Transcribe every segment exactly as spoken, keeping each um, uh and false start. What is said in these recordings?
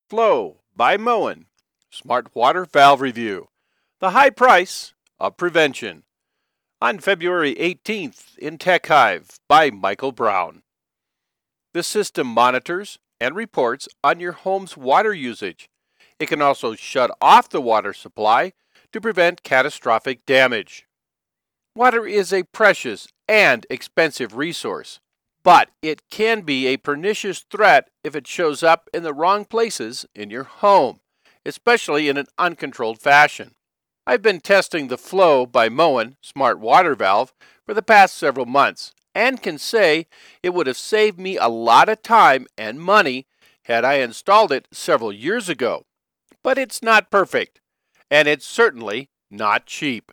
Flow by Moen, Smart Water Valve Review, The High Price of Prevention, on February eighteenth in TechHive by Michael Brown. The system monitors and reports on your home's water usage. It can also shut off the water supply to prevent catastrophic damage. Water is a precious and expensive resource, but it can be a pernicious threat if it shows up in the wrong places in your home, especially in an uncontrolled fashion. I've been testing the Flow by Moen Smart Water Valve for the past several months and can say it would have saved me a lot of time and money had I installed it several years ago. But it's not perfect, and it's certainly not cheap.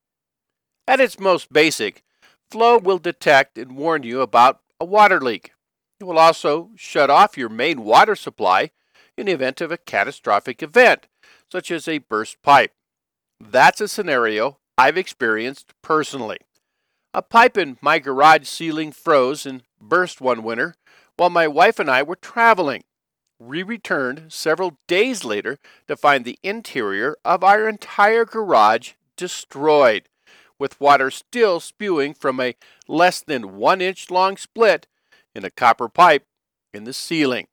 At its most basic, Flow will detect and warn you about a water leak. It will also shut off your main water supply in the event of a catastrophic event, such as a burst pipe. That's a scenario I've experienced personally. A pipe in my garage ceiling froze and burst one winter while my wife and I were traveling. We returned several days later to find the interior of our entire garage destroyed, with water still spewing from a less than one inch long split in a copper pipe in the ceiling.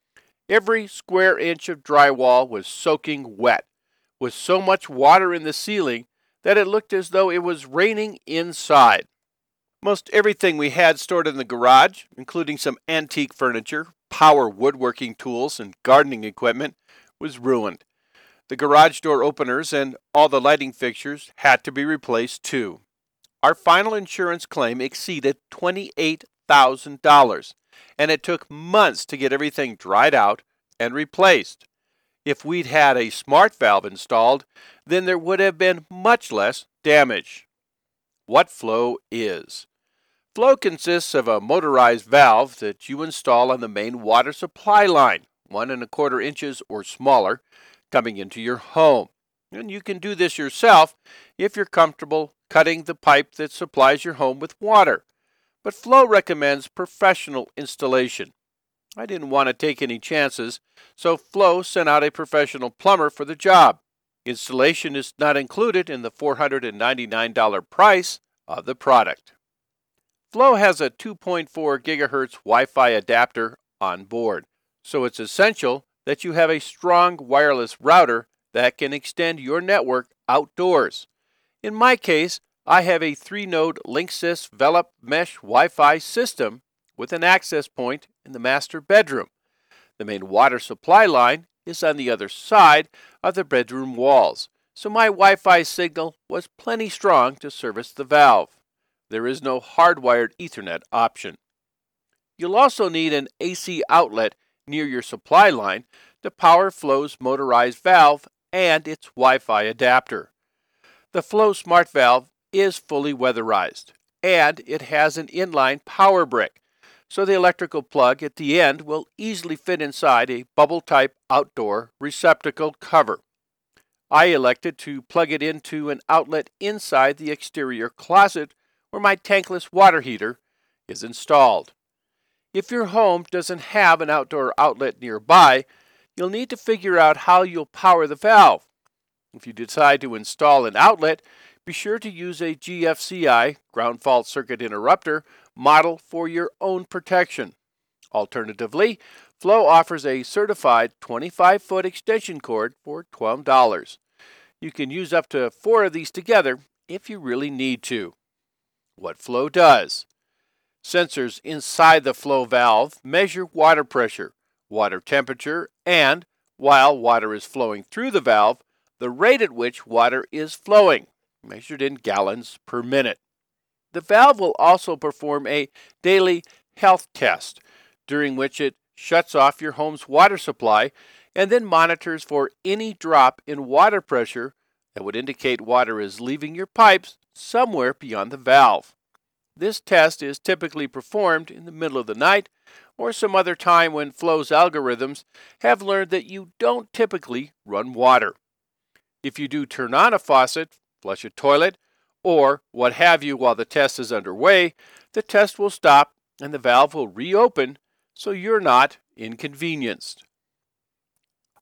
Every square inch of drywall was soaking wet, with so much water in the ceiling that it looked as though it was raining inside. Most everything we had stored in the garage, including some antique furniture, power woodworking tools, and gardening equipment, was ruined. The garage door openers and all the lighting fixtures had to be replaced too. Our final insurance claim exceeded twenty-eight thousand dollars, and it took months to get everything dried out and replaced. If we'd had a smart valve installed, then there would have been much less damage. What Flow is. Flow consists of a motorized valve that you install on the main water supply line, one and a quarter inches or smaller, coming into your home. And you can do this yourself if you're comfortable cutting the pipe that supplies your home with water. But Flow recommends professional installation. I didn't want to take any chances, so Flow sent out a professional plumber for the job. Installation is not included in the four hundred ninety-nine dollars price of the product. Flow has a two point four gigahertz Wi-Fi adapter on board, so it's essential that you have a strong wireless router that can extend your network outdoors. In my case, I have a three-node Linksys Velop Mesh Wi-Fi system with an access point in the master bedroom. The main water supply line is on the other side of the bedroom walls, so my Wi-Fi signal was plenty strong to service the valve. There is no hardwired Ethernet option. You'll also need an A C outlet near your supply line to power Flow's motorized valve and its Wi-Fi adapter. The Flow Smart Valve is fully weatherized, and it has an inline power brick, so the electrical plug at the end will easily fit inside a bubble-type outdoor receptacle cover. I elected to plug it into an outlet inside the exterior closet where my tankless water heater is installed. If your home doesn't have an outdoor outlet nearby, you'll need to figure out how you'll power the valve. If you decide to install an outlet, be sure to use a G F C I, ground fault circuit interrupter, model for your own protection. Alternatively, Flow offers a certified twenty-five foot extension cord for twelve dollars. You can use up to four of these together if you really need to. What Flow does. Sensors inside the Flow valve measure water pressure, water temperature, and, while water is flowing through the valve, the rate at which water is flowing, measured in gallons per minute. The valve will also perform a daily health test, during which it shuts off your home's water supply and then monitors for any drop in water pressure that would indicate water is leaving your pipes somewhere beyond the valve. This test is typically performed in the middle of the night or some other time when Flow's algorithms have learned that you don't typically run water. If you do turn on a faucet, flush a toilet, or what have you while the test is underway, the test will stop and the valve will reopen so you're not inconvenienced.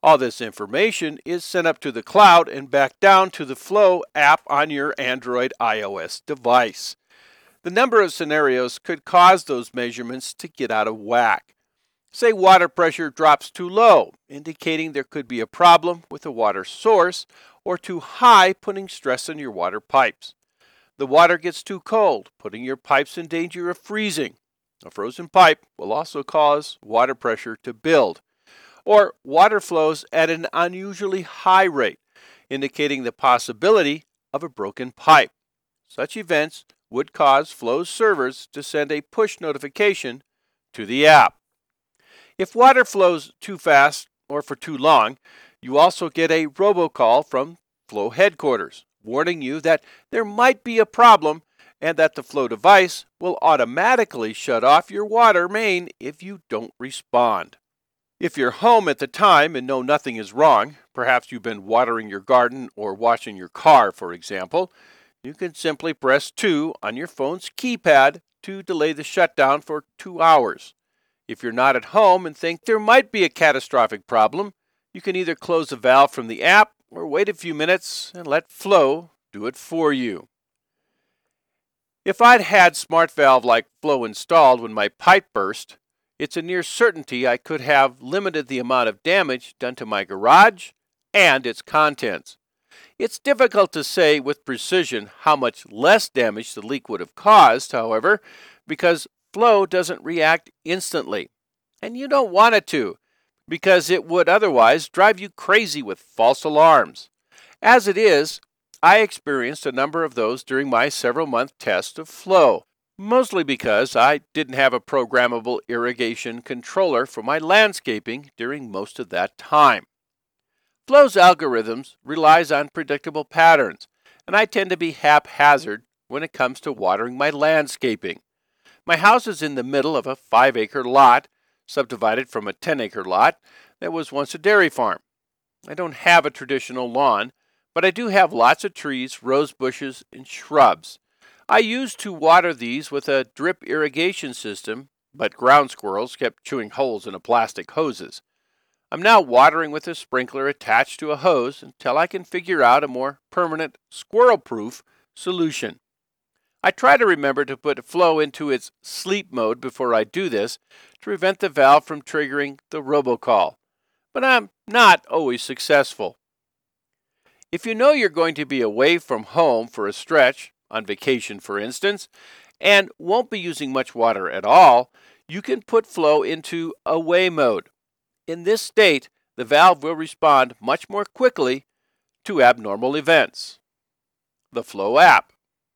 All this information is sent up to the cloud and back down to the Flow app on your Android iOS device. The number of scenarios could cause those measurements to get out of whack. Say water pressure drops too low, indicating there could be a problem with the water source, or too high, putting stress on your water pipes. The water gets too cold, putting your pipes in danger of freezing. A frozen pipe will also cause water pressure to build. Or water flows at an unusually high rate, indicating the possibility of a broken pipe. Such events would cause Flow's servers to send a push notification to the app. If water flows too fast or for too long, you also get a robocall from Flow headquarters, warning you that there might be a problem and that the Flow device will automatically shut off your water main if you don't respond. If you're home at the time and know nothing is wrong, perhaps you've been watering your garden or washing your car, for example, you can simply press two on your phone's keypad to delay the shutdown for two hours. If you're not at home and think there might be a catastrophic problem, you can either close the valve from the app or wait a few minutes and let Flow do it for you. If I'd had Smart Valve like Flow installed when my pipe burst, it's a near certainty I could have limited the amount of damage done to my garage and its contents. It's difficult to say with precision how much less damage the leak would have caused, however, because Flow doesn't react instantly. And you don't want it to, because it would otherwise drive you crazy with false alarms. As it is, I experienced a number of those during my several-month test of Flow, mostly because I didn't have a programmable irrigation controller for my landscaping during most of that time. Flow's algorithms relies on predictable patterns, and I tend to be haphazard when it comes to watering my landscaping. My house is in the middle of a five-acre lot, subdivided from a ten-acre lot that was once a dairy farm. I don't have a traditional lawn, but I do have lots of trees, rose bushes, and shrubs. I used to water these with a drip irrigation system, but ground squirrels kept chewing holes in the plastic hoses. I'm now watering with a sprinkler attached to a hose until I can figure out a more permanent, squirrel-proof solution. I try to remember to put Flow into its sleep mode before I do this to prevent the valve from triggering the robocall, but I'm not always successful. If you know you're going to be away from home for a stretch, on vacation for instance, and won't be using much water at all, you can put Flow into away mode. In this state, the valve will respond much more quickly to abnormal events. The Flow app.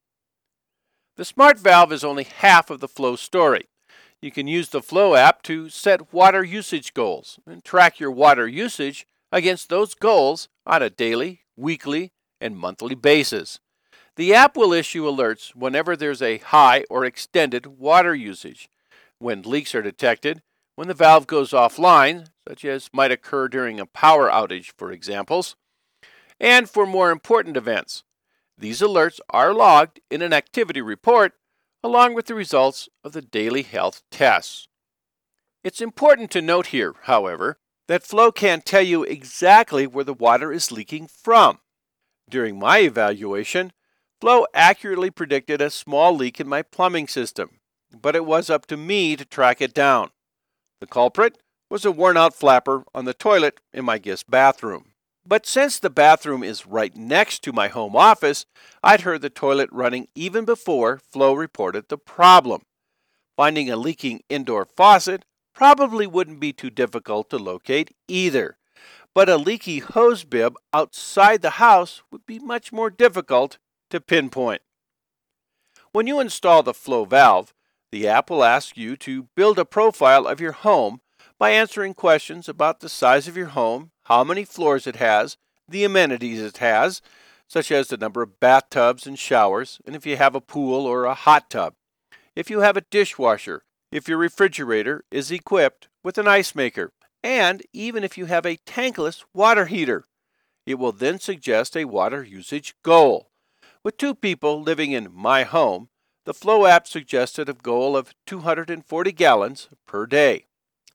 The Smart Valve is only half of the Flow story. You can use the Flow app to set water usage goals and track your water usage against those goals on a daily, weekly, and monthly basis. The app will issue alerts whenever there's a high or extended water usage, when leaks are detected, when the valve goes offline, such as might occur during a power outage, for examples, and for more important events. These alerts are logged in an activity report along with the results of the daily health tests. It's important to note here, however, that Flow can't tell you exactly where the water is leaking from. During my evaluation, Flow accurately predicted a small leak in my plumbing system, but it was up to me to track it down. The culprit was a worn-out flapper on the toilet in my guest bathroom. But since the bathroom is right next to my home office, I'd heard the toilet running even before Flow reported the problem. Finding a leaking indoor faucet probably wouldn't be too difficult to locate either, but a leaky hose bib outside the house would be much more difficult to pinpoint. When you install the Flow valve, the app will ask you to build a profile of your home by answering questions about the size of your home, how many floors it has, the amenities it has, such as the number of bathtubs and showers, and if you have a pool or a hot tub, if you have a dishwasher, if your refrigerator is equipped with an ice maker, and even if you have a tankless water heater. It will then suggest a water usage goal. With two people living in my home, the Flow app suggested a goal of two hundred forty gallons per day.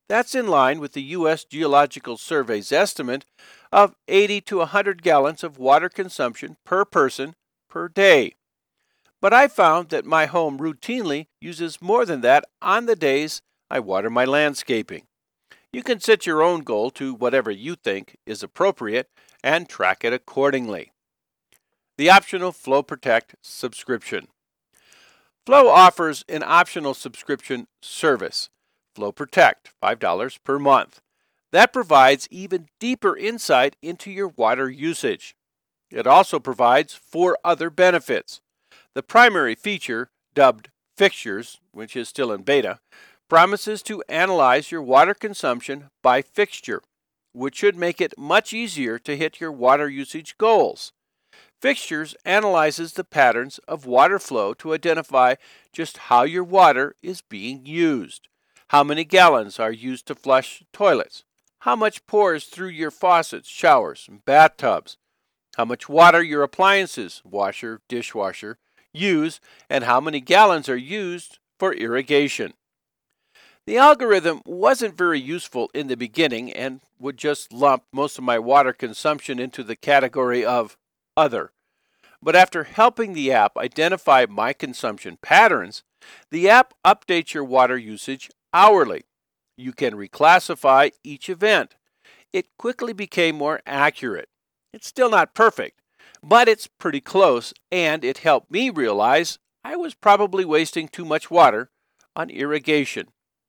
That's in line with the U S Geological Survey's estimate of eighty to one hundred gallons of water consumption per person per day. But I found that my home routinely uses more than that on the days I water my landscaping. You can set your own goal to whatever you think is appropriate and track it accordingly. The optional Flow Protect subscription. Flow offers an optional subscription service, Flow Protect, five dollars per month. That provides even deeper insight into your water usage. It also provides four other benefits. The primary feature, dubbed Fixtures, which is still in beta, promises to analyze your water consumption by fixture, which should make it much easier to hit your water usage goals. Fixtures analyzes the patterns of water flow to identify just how your water is being used. How many gallons are used to flush toilets? How much pours through your faucets, showers, and bathtubs? How much water your appliances, washer, dishwasher, use, and how many gallons are used for irrigation. The algorithm wasn't very useful in the beginning and would just lump most of my water consumption into the category of other. But after helping the app identify my consumption patterns, the app updates your water usage hourly. You can reclassify each event. It quickly became more accurate. It's still not perfect, but it's pretty close, and it helped me realize I was probably wasting too much water on irrigation.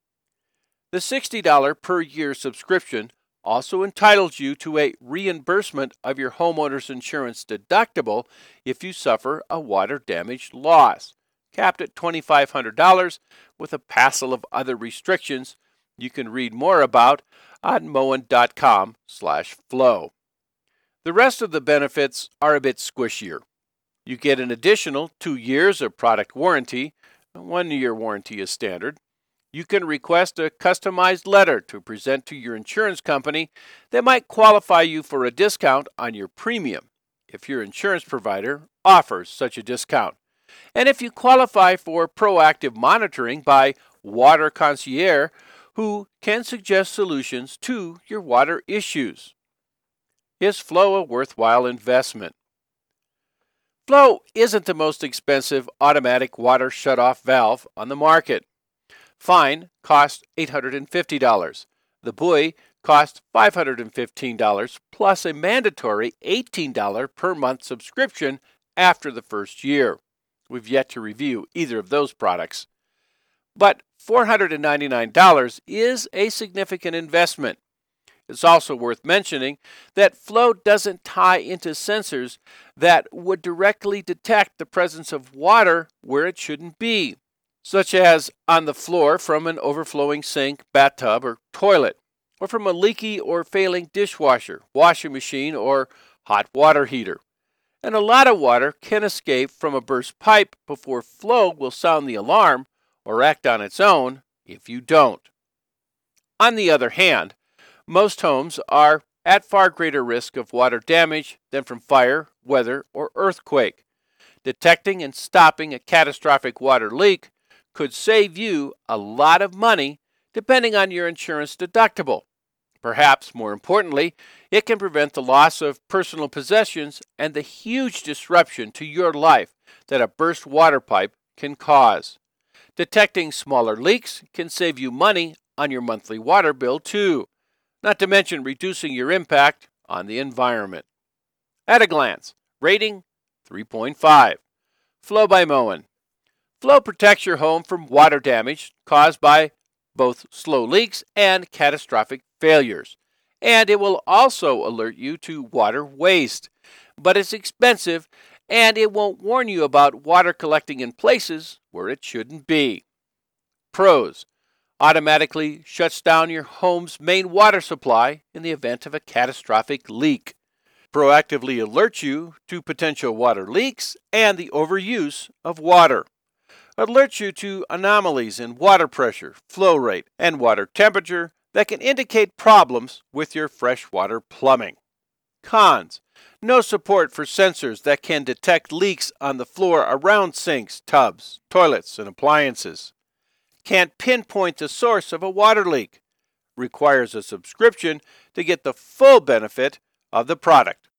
The sixty dollars per year subscription also entitles you to a reimbursement of your homeowner's insurance deductible if you suffer a water damage loss, capped at two thousand five hundred dollars with a passel of other restrictions you can read more about on moen.com slash flow. The rest of the benefits are a bit squishier. You get an additional two years of product warranty. A one-year warranty is standard. You can request a customized letter to present to your insurance company that might qualify you for a discount on your premium if your insurance provider offers such a discount. And if you qualify for proactive monitoring by Water Concierge, who can suggest solutions to your water issues. Is Flow a worthwhile investment? Flow isn't the most expensive automatic water shutoff valve on the market. Fine costs eight hundred fifty dollars. The buoy costs five hundred fifteen dollars plus a mandatory eighteen dollars per month subscription after the first year. We've yet to review either of those products. But four hundred ninety-nine dollars is a significant investment. It's also worth mentioning that Flow doesn't tie into sensors that would directly detect the presence of water where it shouldn't be, such as on the floor from an overflowing sink, bathtub, or toilet, or from a leaky or failing dishwasher, washing machine, or hot water heater. And a lot of water can escape from a burst pipe before Flow will sound the alarm or act on its own if you don't. On the other hand, most homes are at far greater risk of water damage than from fire, weather, or earthquake. Detecting and stopping a catastrophic water leak could save you a lot of money depending on your insurance deductible. Perhaps more importantly, it can prevent the loss of personal possessions and the huge disruption to your life that a burst water pipe can cause. Detecting smaller leaks can save you money on your monthly water bill too, not to mention reducing your impact on the environment. At a glance, rating three point five. Flow by Moen. Flow protects your home from water damage caused by both slow leaks and catastrophic failures. And it will also alert you to water waste. But it's expensive, and it won't warn you about water collecting in places where it shouldn't be. Pros: automatically shuts down your home's main water supply in the event of a catastrophic leak. Proactively alerts you to potential water leaks and the overuse of water. Alerts you to anomalies in water pressure, flow rate, and water temperature that can indicate problems with your freshwater plumbing. Cons: no support for sensors that can detect leaks on the floor around sinks, tubs, toilets, and appliances. Can't pinpoint the source of a water leak. requires a subscription to get the full benefit of the product.